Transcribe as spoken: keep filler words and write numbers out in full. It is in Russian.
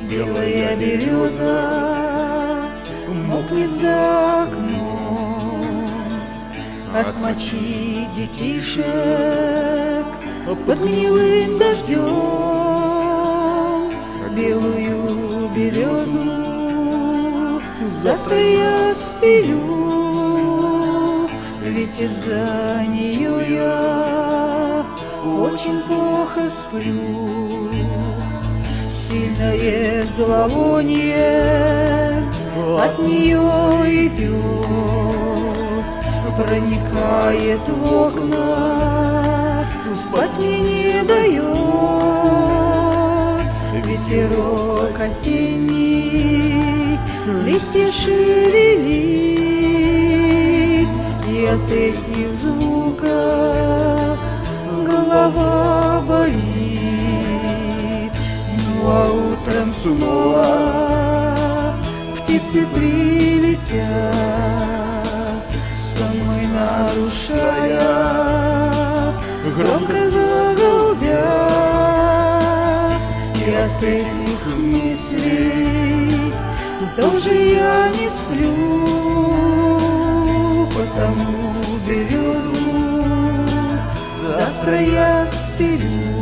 белая береза мокнет за окном от мочи детишек под гнилым дождем. Белую березу завтра я спилю, ведь из-за нее я очень плохо сплю. Сильное зловоние от нее идет, проникает в окна, спать мне не дает. Ветерок осенний листья шевелит, и от этих звуков голова болит. Ну а утром снова птицы прилетят, сон мой нарушая, громко заголдят. И от этих мыслей тоже я не сплю, потому березу завтра я спилю.